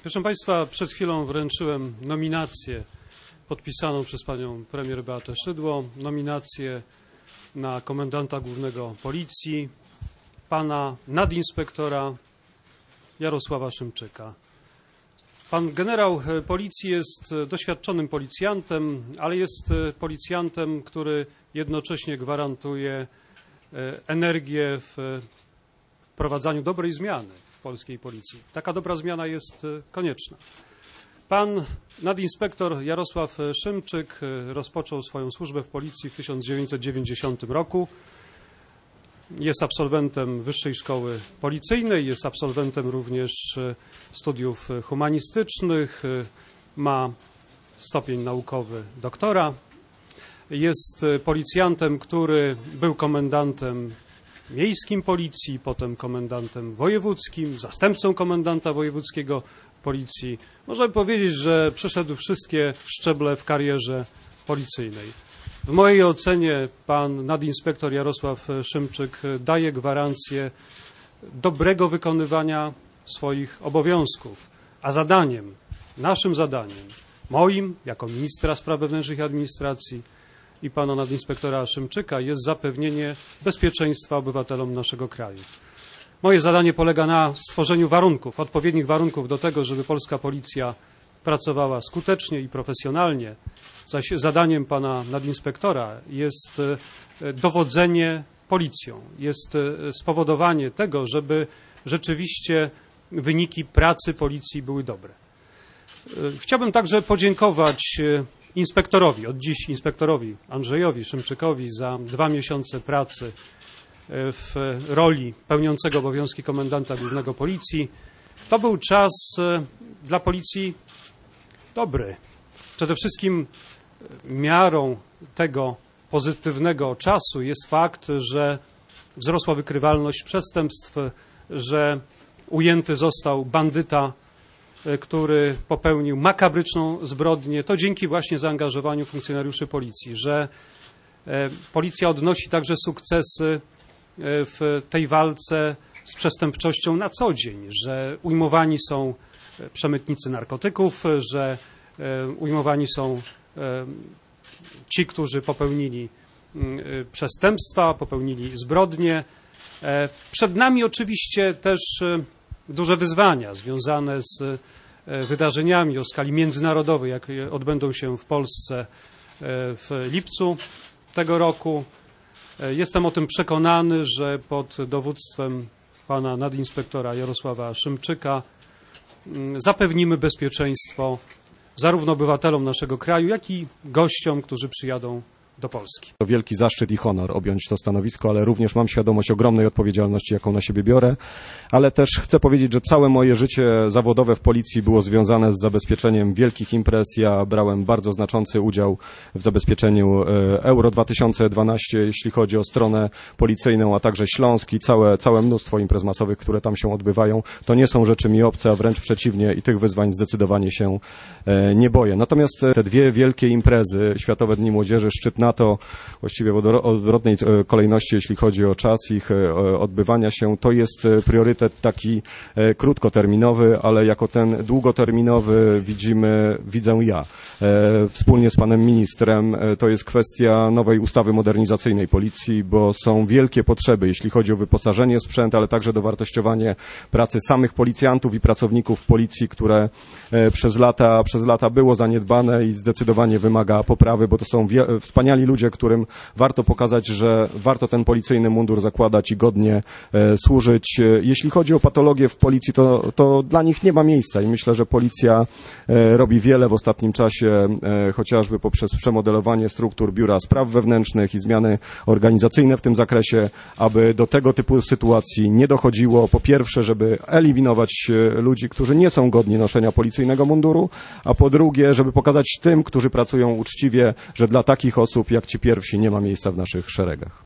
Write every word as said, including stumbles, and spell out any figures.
Proszę Państwa, przed chwilą wręczyłem nominację podpisaną przez panią premier Beatę Szydło, nominację na komendanta głównego Policji, pana nadinspektora Jarosława Szymczyka. Pan generał Policji jest doświadczonym policjantem, ale jest policjantem, który jednocześnie gwarantuje energię w wprowadzaniu dobrej zmiany w polskiej Policji. Taka dobra zmiana jest konieczna. Pan nadinspektor Jarosław Szymczyk rozpoczął swoją służbę w Policji w tysiąc dziewięćset dziewięćdziesiątym roku. Jest absolwentem Wyższej Szkoły Policyjnej, jest absolwentem również studiów humanistycznych, ma stopień naukowy doktora. Jest policjantem, który był komendantem miejskim Policji, potem komendantem wojewódzkim, zastępcą komendanta wojewódzkiego Policji. Można by powiedzieć, że przeszedł wszystkie szczeble w karierze policyjnej. W mojej ocenie pan nadinspektor Jarosław Szymczyk daje gwarancję dobrego wykonywania swoich obowiązków, a zadaniem, naszym zadaniem, moim jako ministra spraw wewnętrznych i administracji i pana nadinspektora Szymczyka jest zapewnienie bezpieczeństwa obywatelom naszego kraju. Moje zadanie polega na stworzeniu warunków, odpowiednich warunków do tego, żeby polska policja pracowała skutecznie i profesjonalnie, zaś zadaniem pana nadinspektora jest dowodzenie policją, jest spowodowanie tego, żeby rzeczywiście wyniki pracy policji były dobre. Chciałbym także podziękować inspektorowi, od dziś inspektorowi Andrzejowi Szymczykowi za dwa miesiące pracy w roli pełniącego obowiązki komendanta głównego Policji. To był czas dla Policji dobry. Przede wszystkim miarą tego pozytywnego czasu jest fakt, że wzrosła wykrywalność przestępstw, że ujęty został bandyta, który popełnił makabryczną zbrodnię. To dzięki właśnie zaangażowaniu funkcjonariuszy Policji, że Policja odnosi także sukcesy w tej walce z przestępczością na co dzień, że ujmowani są przemytnicy narkotyków, że ujmowani są ci, którzy popełnili przestępstwa, popełnili zbrodnie. Przed nami oczywiście też duże wyzwania związane z wydarzeniami o skali międzynarodowej, jakie odbędą się w Polsce w lipcu tego roku. Jestem o tym przekonany, że pod dowództwem pana nadinspektora Jarosława Szymczyka zapewnimy bezpieczeństwo zarówno obywatelom naszego kraju, jak i gościom, którzy przyjadą do Polski. To wielki zaszczyt i honor objąć to stanowisko, ale również mam świadomość ogromnej odpowiedzialności, jaką na siebie biorę, ale też chcę powiedzieć, że całe moje życie zawodowe w Policji było związane z zabezpieczeniem wielkich imprez. Ja brałem bardzo znaczący udział w zabezpieczeniu Euro dwa tysiące dwanaście, jeśli chodzi o stronę policyjną, a także Śląsk i całe, całe mnóstwo imprez masowych, które tam się odbywają. To nie są rzeczy mi obce, a wręcz przeciwnie i tych wyzwań zdecydowanie się nie boję. Natomiast te dwie wielkie imprezy, Światowe Dni Młodzieży, szczyt NATO, właściwie w odwrotnej kolejności, jeśli chodzi o czas ich odbywania się, to jest priorytet taki krótkoterminowy, ale jako ten długoterminowy widzimy, widzę ja. Wspólnie z panem ministrem to jest kwestia nowej ustawy modernizacyjnej Policji, bo są wielkie potrzeby, jeśli chodzi o wyposażenie w sprzęt, ale także dowartościowanie pracy samych policjantów i pracowników Policji, które przez lata, przez lata było zaniedbane i zdecydowanie wymaga poprawy, bo to są wspaniali ludzie, którym warto pokazać, że warto ten policyjny mundur zakładać i godnie e, służyć. Jeśli chodzi o patologię w Policji, to, to dla nich nie ma miejsca i myślę, że Policja e, robi wiele w ostatnim czasie, e, chociażby poprzez przemodelowanie struktur Biura Spraw Wewnętrznych i zmiany organizacyjne w tym zakresie, aby do tego typu sytuacji nie dochodziło. Po pierwsze, żeby eliminować ludzi, którzy nie są godni noszenia policyjnego munduru, a po drugie, żeby pokazać tym, którzy pracują uczciwie, że dla takich osób jak ci pierwsi nie ma miejsca w naszych szeregach.